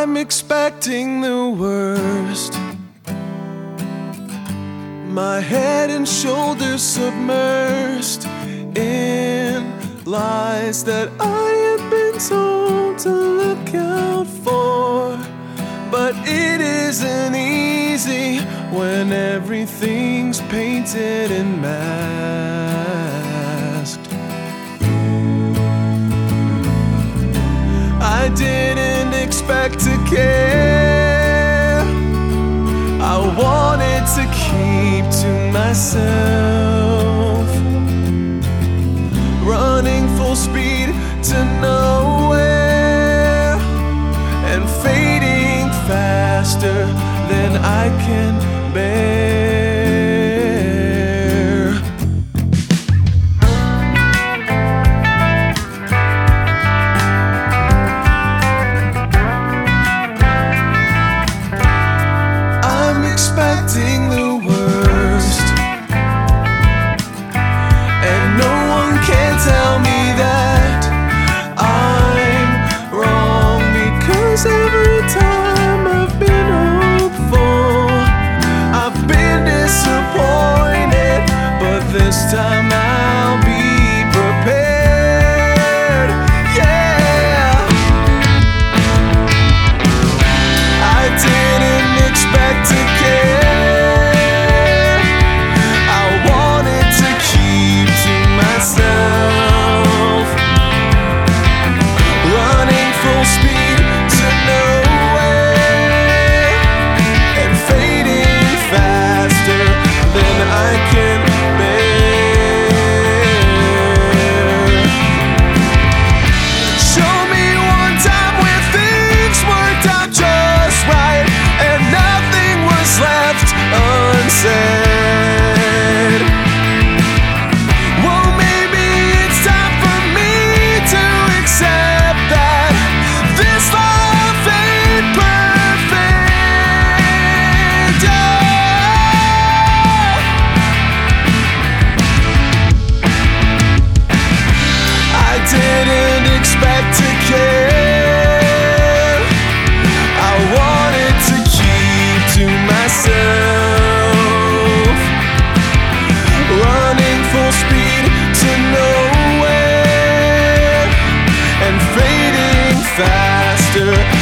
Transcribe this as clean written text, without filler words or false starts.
I'm expecting the worst. My head and shoulders submersed in lies that I have been told to look out for. But it isn't easy when everything's painted and masked. I didn't expect to care. I wanted to keep to myself, running full speed to nowhere and fading faster than I can bear. I'm expecting the worst, and no one can tell me that I'm wrong, because every time I've been hopeful, I've been disappointed. But this time I'll be prepared. Yeah, I didn't expect to care. I wanted to keep to myself, running full speed to nowhere and fading faster than I can bear. Show me one time where things worked out just right and nothing was left unsaid. Well, maybe it's time for me to accept that this love ain't perfect. I didn't expect to care. I wanted to keep to myself, running full speed to nowhere and fading faster